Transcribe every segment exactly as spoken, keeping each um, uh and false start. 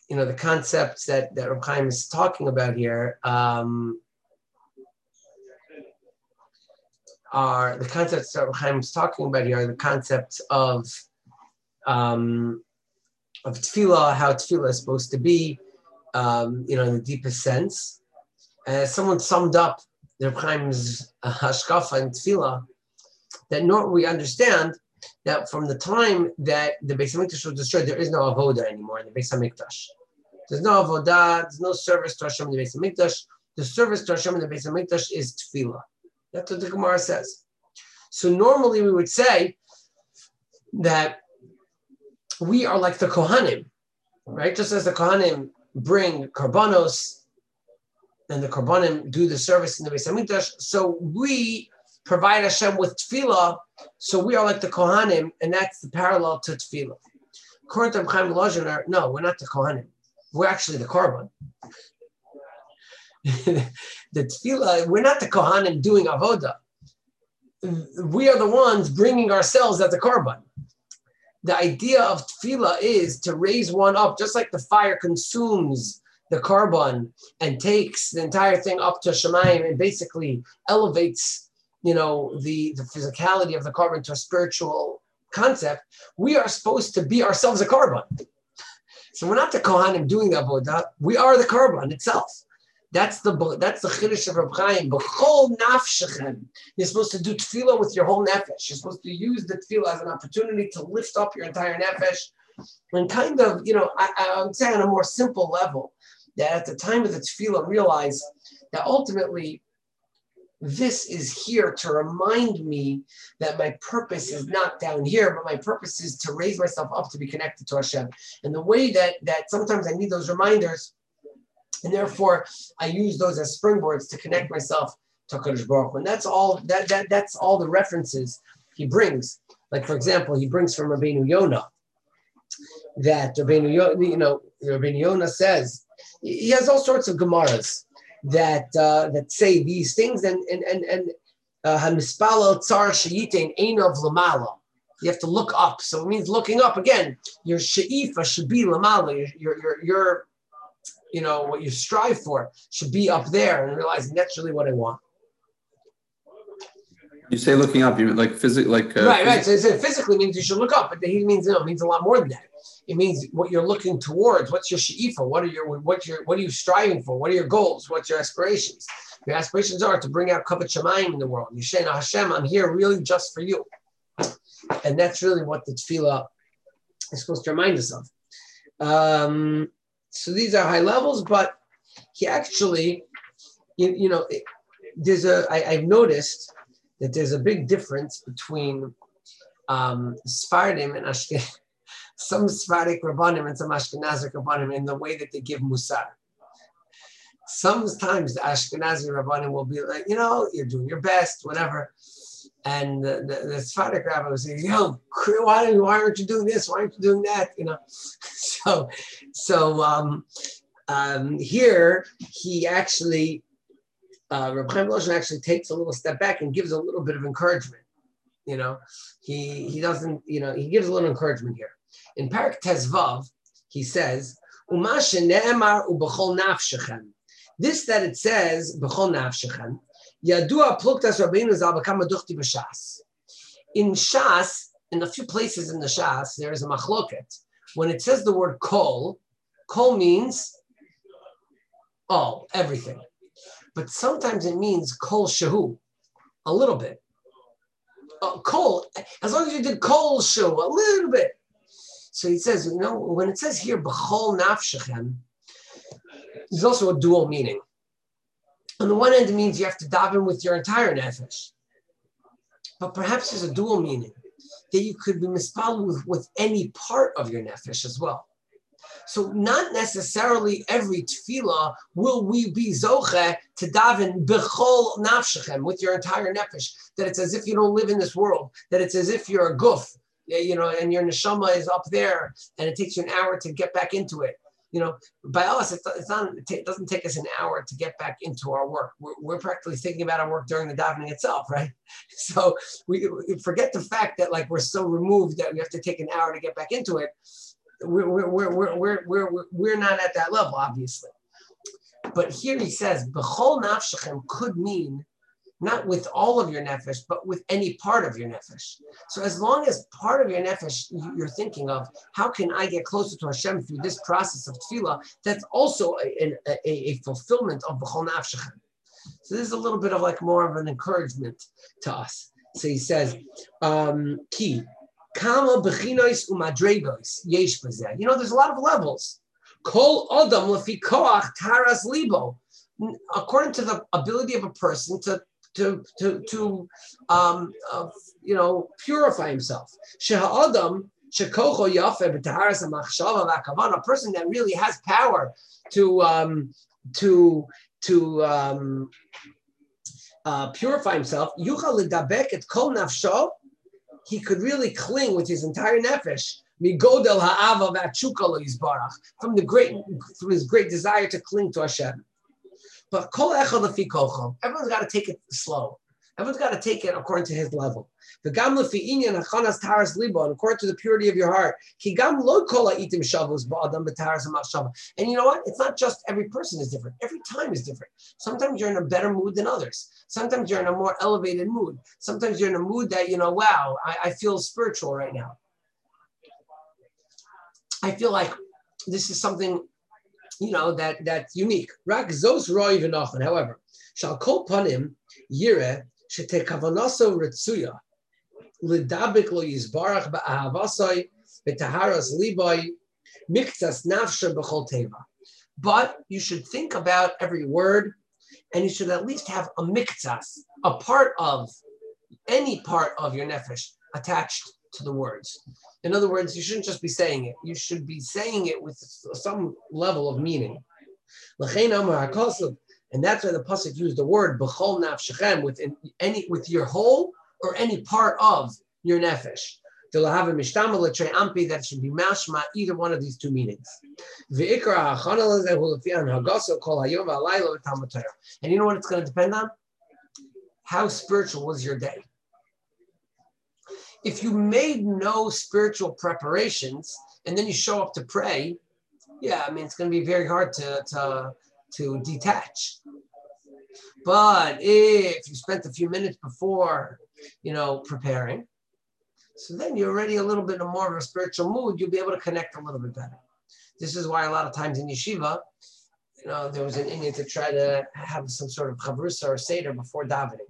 you know, the concepts that, that Reb Chaim is talking about here um, are the concepts that Reb Chaim is talking about here are the concepts of um, of tefillah, how tefillah is supposed to be, um, you know, in the deepest sense. As someone summed up Reb Chaim's uh, hashkafa and tefillah, that nor we understand that from the time that the Beis Hamikdash was destroyed, there is no avoda anymore in the Beis Hamikdash. There's no avodah, there's no service to Hashem in the Beis Hamikdash. The service to Hashem in the Beis Hamikdash is tefillah. That's what the Gemara says. So normally we would say that we are like the Kohanim, right? Just as the Kohanim bring karbanos and the karbanim do the service in the Beis Hamikdash, so we provide Hashem with tefillah, so we are like the Kohanim, and that's the parallel to tefillah. According to Reb Chaim Volozhin, no, we're not the Kohanim. We're actually the korban. The tefillah, we're not the Kohanim doing avodah. We are the ones bringing ourselves as a korban. The idea of tefillah is to raise one up, just like the fire consumes the korban and takes the entire thing up to Shemayim and basically elevates, you know, the, the physicality of the korban to a spiritual concept. We are supposed to be ourselves a korban. So we're not the Kohanim doing the avodah. We are the korban itself. That's the that's the chiddush of Reb Chaim. B'chol nafshechem. You're supposed to do tefillah with your whole nefesh. You're supposed to use the tefillah as an opportunity to lift up your entire nefesh. And kind of, you know, I, I would say on a more simple level, that at the time of the tefillah, realize that ultimately this is here to remind me that my purpose is not down here, but my purpose is to raise myself up to be connected to Hashem. And the way that that sometimes I need those reminders, and therefore I use those as springboards to connect myself to HaKadosh Baruch Hu. And that's all that that that's all the references he brings. Like, for example, he brings from Rabbeinu Yonah that Rabbeinu Yonah, you know, Rabbeinu Yonah says, he has all sorts of Gemaras that uh, that say these things, and and and and Hamispalel Tsar Sheyitin Einov Lamala. You have to look up, so it means looking up again. Your Sheifa should be Lamala. Your your your you know what you strive for should be up there, and realizing that's really what I want. You say looking up, you like physical, like uh, right, right. So it says physically means you should look up, but he means, you know, it means a lot more than that. It means what you're looking towards. What's your she'ifa? What are your what your what are you striving for? What are your goals? What's your aspirations? Your aspirations are to bring out Kavod Shamayim in the world. Yishena Hashem, I'm here really just for you, and that's really what the tefillah is supposed to remind us of. Um, so these are high levels, but he actually, you, you know, it, there's a I, I've noticed that there's a big difference between um, Sephardim and Ashkenazim. Some Sephardic Rabbanim and some Ashkenazi Rabbanim in the way that they give Musar. Sometimes the Ashkenazi Rabbanim will be like, you know, you're doing your best, whatever. And the, the, the Sephardic Rabbi will say, yo, why, why aren't you doing this? Why aren't you doing that? You know, so so um, um, here he actually, uh, Reb Chaim Volozhin actually takes a little step back and gives a little bit of encouragement. You know, he he doesn't, you know, he gives a little encouragement here. In Parak Tezvav, he says, Uma shene'emar u'b'chol nafshechem. This that it says, b'chol nafshechem, yadua pluktas Rabbeinu zal b'kama duchti b'shas. In Shas, in a few places in the Shas, there is a machloket. When it says the word kol, kol means all, everything. But sometimes it means kol shehu, a little bit. Uh, kol, as long as you did kol shehu, a little bit. So he says, you know, when it says here, b'chol nafshechem, there's also a dual meaning. On the one end, it means you have to daven with your entire nefesh. But perhaps there's a dual meaning, that you could be mispal with, with any part of your nefesh as well. So not necessarily every tefillah will we be zoche to daven b'chol nafshechem, with your entire nefesh, that it's as if you don't live in this world, that it's as if you're a guf, you know, and your neshama is up there, and it takes you an hour to get back into it. You know, by us, it's, it's not. It doesn't take us an hour to get back into our work. We're, we're practically thinking about our work during the davening itself, right? So we, we forget the fact that like we're so removed that we have to take an hour to get back into it. we're, we're, we're, we're, we're, we're not at that level, obviously. But here he says, B'chol nafshechem could mean not with all of your nefesh, but with any part of your nefesh. So as long as part of your nefesh you're thinking of, how can I get closer to Hashem through this process of tefillah, that's also a, a, a fulfillment of B'chol nafshechem. So this is a little bit of like more of an encouragement to us. So he says, um, Ki, Kama b'chinois umadregos yesh b'zeh. You know, there's a lot of levels. Kol odam lefi koach taras libo. According to the ability of a person to to to to um uh, you know purify himself. Sheha'adam shekocho yafeh b'taharas hamachshava v'hakavan. A person that really has power to um to to um uh, purify himself. Yuchal lidabek et kol nafsho. He could really cling with his entire nefesh. Migodel ha'ava v'atshuka lo yizbarach, from the great, through his great desire to cling to Hashem. But kol echad lefi kocho. Everyone's got to take it slow. Everyone's got to take it according to his level. The gam lefi inyan hachanas taras libo, and according to the purity of your heart. Ki gam lo kol ha'itim shavus ba'adam b'taras ha'machshava. And you know what? It's not just every person is different. Every time is different. Sometimes you're in a better mood than others. Sometimes you're in a more elevated mood. Sometimes you're in a mood that, you know, wow, I, I feel spiritual right now. I feel like this is something, you know, that that's unique. Rak zos roi v'nochen. However, shall kol panim yireh shetekavanaso retzuya lidabik lo yizbarach ba'ahavasai b'taharas libai miktas nafsha b'chol teva. But you should think about every word, and you should at least have a miktas, a part of, any part of your nefesh attached to the words. In other words, you shouldn't just be saying it. You should be saying it with some level of meaning. And that's why the pasuk used the word b'chol nafshechem, with any, with your whole or any part of your nefesh. That should be mashma, either one of these two meanings. And you know what it's going to depend on? How spiritual was your day? If you made no spiritual preparations and then you show up to pray, yeah, I mean, it's going to be very hard to, to, to detach. But if you spent a few minutes before, you know, preparing, so then you're already a little bit more of a spiritual mood, you'll be able to connect a little bit better. This is why a lot of times in yeshiva, you know, there was an Indian to try to have some sort of chavrusa or seder before davening.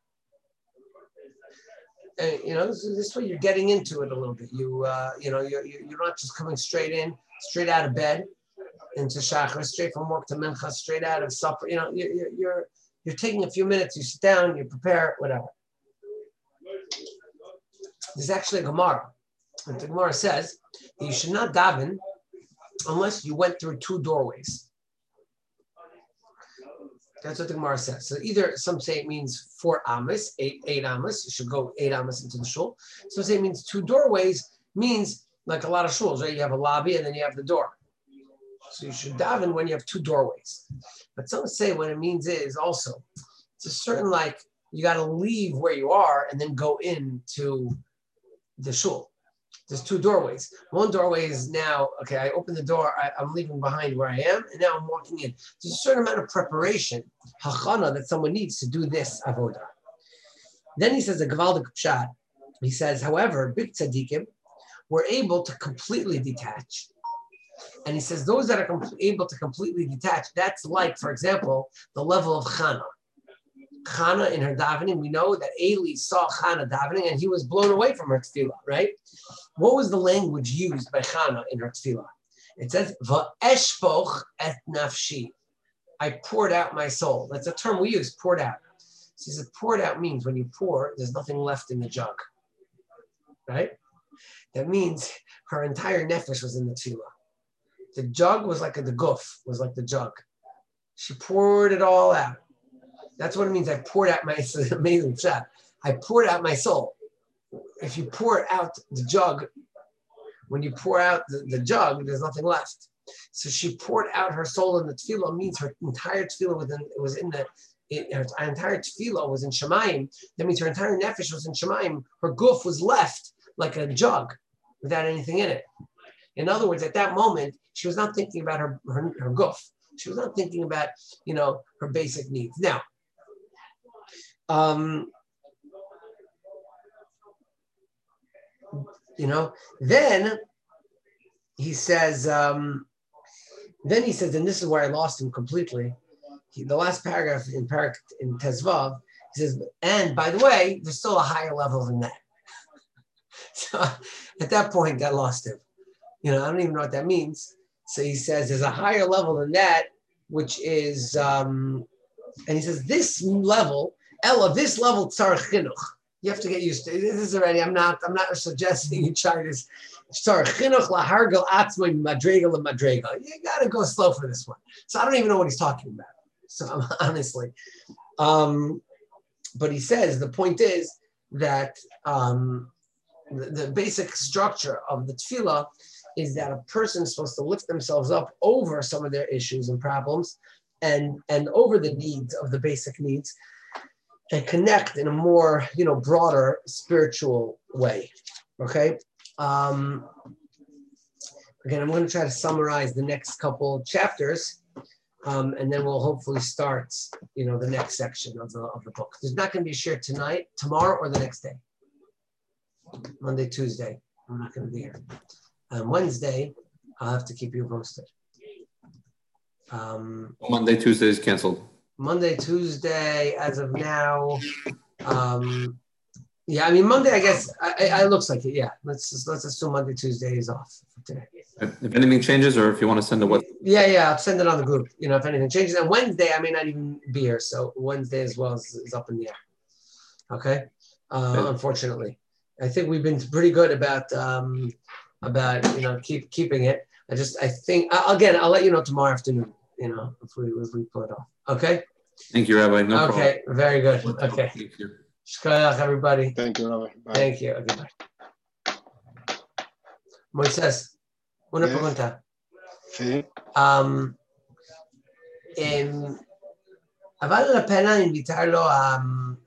And, you know, this, this way you're getting into it a little bit. You, uh, you know, you're, you're not just coming straight in, straight out of bed into shachar, straight from work to mincha, straight out of supper. You know, you're, you're, you're taking a few minutes, you sit down, you prepare, whatever. There's actually a Gemara. And the Gemara says that you should not daven unless you went through two doorways. That's what the Gemara says. So either some say it means four amas, eight, eight amas. You should go eight amas into the shul. Some say it means two doorways, means like a lot of shuls, right? You have a lobby and then you have the door. So you should daven when you have two doorways. But some say what it means is also, it's a certain like, you got to leave where you are and then go into the shul. There's two doorways. One doorway is now, okay, I open the door, I, I'm leaving behind where I am, and now I'm walking in. There's a certain amount of preparation, hachana, that someone needs to do this avodah. Then he says a gavaldik pshat. He says, however, big tzaddikim were able to completely detach. And he says those that are com- able to completely detach, that's like, for example, the level of Chana. Chana in her davening, we know that Eli saw Chana davening and he was blown away from her tefillah, right? What was the language used by Chana in her tefillah? It says, Va'eshpoch et nafshi. I poured out my soul. That's a term we use, poured out. She says, poured out means when you pour, there's nothing left in the jug, right? That means her entire nefesh was in the tefillah. The jug was like a, the guf, was like the jug. She poured it all out. That's what it means. I poured out my, it's an amazing shot. I poured out my soul. If you pour out the jug, when you pour out the, the jug, there's nothing left. So she poured out her soul in the tefillah, means her entire tefillah was in, was in the, it, her entire tefillah was in Shemayim. That means her entire nefesh was in Shemayim. Her guf was left like a jug without anything in it. In other words, at that moment, she was not thinking about her, her, her guf. She was not thinking about, you know, her basic needs. Now, um, you know, then he says, um, then he says, and this is where I lost him completely. He, the last paragraph in parak in Tezvav, he says, and by the way, there's still a higher level than that. So at that point, I lost him. You know, I don't even know what that means. So he says there's a higher level than that, which is, um, and he says this level, Ella, this level tzarich chinuch. You have to get used to it. This is already. I'm not. I'm not suggesting you try this. Tzarich chinuch lahargal atzmai madrega lamadrega. You got to go slow for this one. So I don't even know what he's talking about. So honestly, um, but he says the point is that um, the, the basic structure of the tefillah is that a person is supposed to lift themselves up over some of their issues and problems and, and over the needs of the basic needs and connect in a more, you know, broader spiritual way, okay? Um, again, I'm going to try to summarize the next couple chapters um, and then we'll hopefully start, you know, the next section of the, of the book. There's not going to be a share tonight, tomorrow, or the next day. Monday, Tuesday, I'm not going to be here. On Wednesday, I'll have to keep you posted. Um, Monday, Tuesday is canceled. Monday, Tuesday, as of now. Um, yeah, I mean Monday. I guess I, I, it looks like it. Yeah, let's just, let's assume Monday, Tuesday is off for today. If anything changes, or if you want to send a what? Yeah, yeah, I'll send it on the group. You know, if anything changes. And Wednesday, I may not even be here, so Wednesday as well is, is up in the air. Okay. Uh, okay. Unfortunately, I think we've been pretty good about. Um, about, you know, keep keeping it. I just, I think, uh, again, I'll let you know tomorrow afternoon, you know, if we if we pull it off. Okay? Thank you, Rabbi. No okay, problem. Very good. Okay. Thank you. Shkoyach, everybody. Thank you, Rabbi. Bye. Thank you. Okay, bye. Moisés, una Yes. pregunta. Sí. Um, em, ¿vale la pena invitarlo a...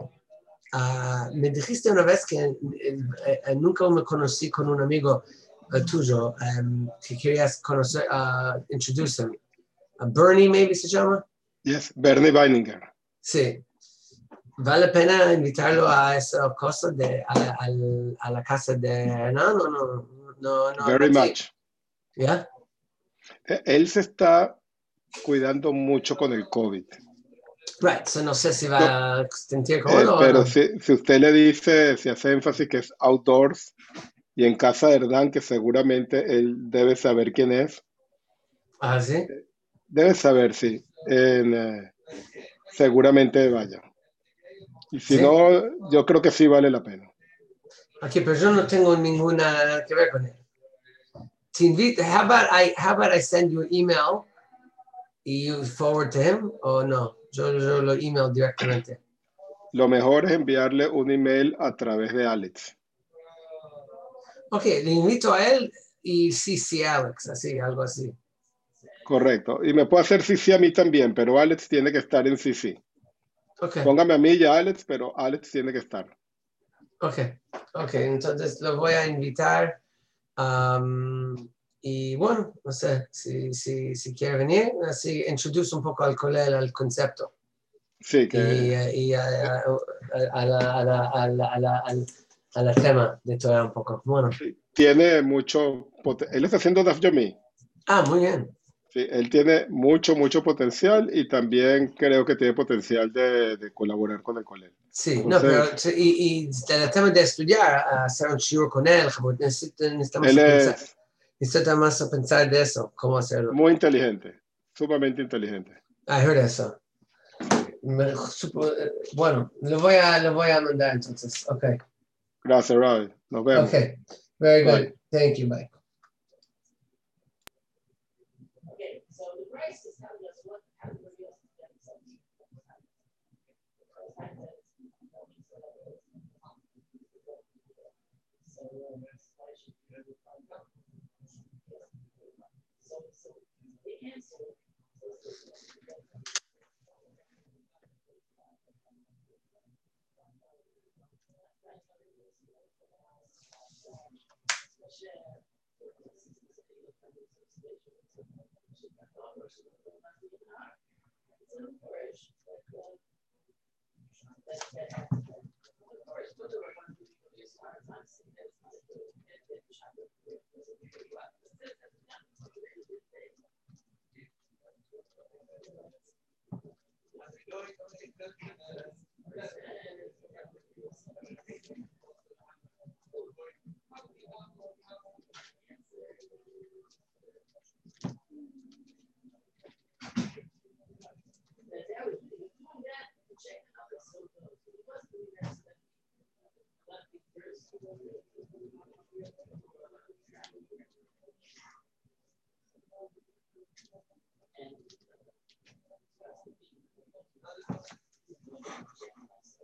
a me dijiste una vez que eh, eh, nunca me conocí con un amigo uh, tuyo um, que querías conocer, uh, introduce him. Uh, Bernie, maybe se llama? Yes, Bernie Weininger. Sí. ¿Vale la pena invitarlo a esa cosa de, a, a, a la casa de... No, no, no. no, no Very no much. ¿Ya? Él se está cuidando mucho con el COVID. Right, so no sé si va a extender con eh, uno Pero o no. si, si usted le dice, si hace énfasis que es outdoors y en casa de Hernán, que seguramente él debe saber quién es. Ah, ¿sí? Debe saber, sí. En, eh, seguramente vaya. Y si ¿Sí? no, yo creo que sí vale la pena. Aquí, pero yo no tengo ninguna que ver con él. Te invito, how about I, how about I send you an email y you forward to him o no? Yo, yo lo email directamente. Lo mejor es enviarle un email a través de Alex. Ok, le invito a él y sí, sí, Alex, así, algo así. Correcto. Y me puede hacer C C a mí también, pero Alex tiene que estar en C C. Okay. Póngame a mí y a Alex, pero Alex tiene que estar. Ok, ok, entonces lo voy a invitar. Um, y bueno, no sé, si, si, si quiere venir, así introduce un poco al colegio, al concepto. Sí, que... Y, y a, a, a, la, a, la, a, la, a, la, a la tema de todo un poco. Bueno. Tiene mucho... Él está haciendo Daf Yomi. Ah, muy bien. Sí, él tiene mucho, mucho potencial y también creo que tiene potencial de, de colaborar con el colegio. Sí, Entonces, no, pero y, y el tema de estudiar, hacer un shiur con él, necesitamos él pensar, es necesitamos pensar de eso, cómo hacerlo. muy inteligente, sumamente inteligente. I heard eso. Me, supo, bueno, lo voy a, lo voy a mandar entonces. Okay. Gracias, Roy. Nos vemos. Okay. Very Bye. good. Thank you. Bye. And